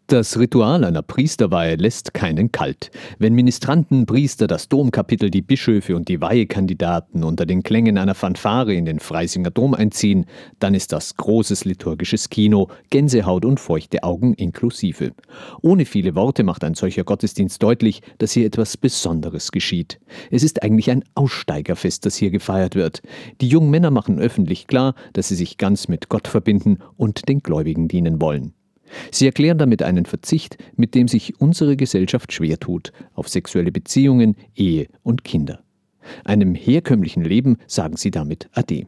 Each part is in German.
Das Ritual einer Priesterweihe lässt keinen kalt. Wenn Ministranten, Priester, das Domkapitel, die Bischöfe und die Weihekandidaten unter den Klängen einer Fanfare in den Freisinger Dom einziehen, dann ist das großes liturgisches Kino, Gänsehaut und feuchte Augen inklusive. Ohne viele Worte macht ein solcher Gottesdienst deutlich, dass hier etwas Besonderes geschieht. Es ist eigentlich ein Aussteigerfest, das hier gefeiert wird. Die jungen Männer machen öffentlich klar, dass sie sich ganz mit Gott verbinden und den Gläubigen dienen wollen. Sie erklären damit einen Verzicht, mit dem sich unsere Gesellschaft schwer tut, auf sexuelle Beziehungen, Ehe und Kinder. Einem herkömmlichen Leben sagen sie damit Ade.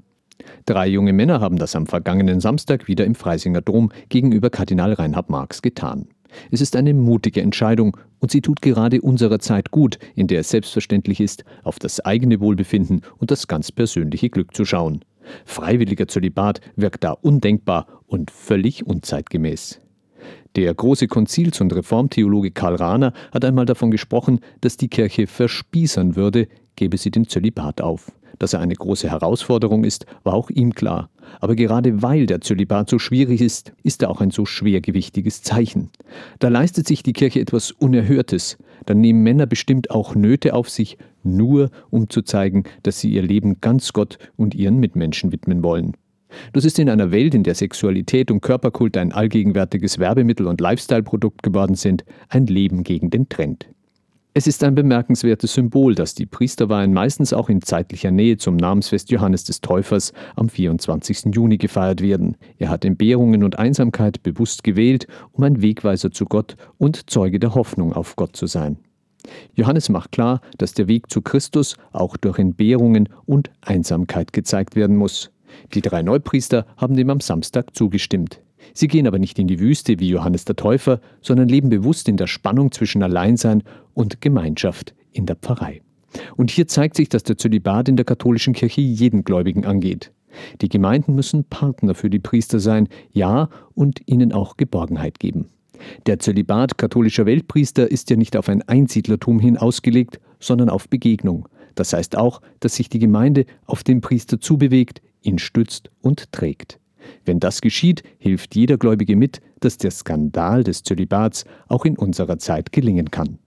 3 junge Männer haben das am vergangenen Samstag wieder im Freisinger Dom gegenüber Kardinal Reinhard Marx getan. Es ist eine mutige Entscheidung und sie tut gerade unserer Zeit gut, in der es selbstverständlich ist, auf das eigene Wohlbefinden und das ganz persönliche Glück zu schauen. Freiwilliger Zölibat wirkt da undenkbar und völlig unzeitgemäß. Der große Konzils- und Reformtheologe Karl Rahner hat einmal davon gesprochen, dass die Kirche verspießern würde, gäbe sie den Zölibat auf. Dass er eine große Herausforderung ist, war auch ihm klar. Aber gerade weil der Zölibat so schwierig ist, ist er auch ein so schwergewichtiges Zeichen. Da leistet sich die Kirche etwas Unerhörtes. Dann nehmen Männer bestimmt auch Nöte auf sich, nur um zu zeigen, dass sie ihr Leben ganz Gott und ihren Mitmenschen widmen wollen. Das ist in einer Welt, in der Sexualität und Körperkult ein allgegenwärtiges Werbemittel und Lifestyle-Produkt geworden sind, ein Leben gegen den Trend. Es ist ein bemerkenswertes Symbol, dass die Priesterweihen meistens auch in zeitlicher Nähe zum Namensfest Johannes des Täufers am 24. Juni gefeiert werden. Er hat Entbehrungen und Einsamkeit bewusst gewählt, um ein Wegweiser zu Gott und Zeuge der Hoffnung auf Gott zu sein. Johannes macht klar, dass der Weg zu Christus auch durch Entbehrungen und Einsamkeit gezeigt werden muss. Die 3 Neupriester haben dem am Samstag zugestimmt. Sie gehen aber nicht in die Wüste wie Johannes der Täufer, sondern leben bewusst in der Spannung zwischen Alleinsein und Gemeinschaft in der Pfarrei. Und hier zeigt sich, dass der Zölibat in der katholischen Kirche jeden Gläubigen angeht. Die Gemeinden müssen Partner für die Priester sein, ja, und ihnen auch Geborgenheit geben. Der Zölibat katholischer Weltpriester ist ja nicht auf ein Einsiedlertum hin ausgelegt, sondern auf Begegnung. Das heißt auch, dass sich die Gemeinde auf den Priester zubewegt, ihn stützt und trägt. Wenn das geschieht, hilft jeder Gläubige mit, dass der Skandal des Zölibats auch in unserer Zeit gelingen kann.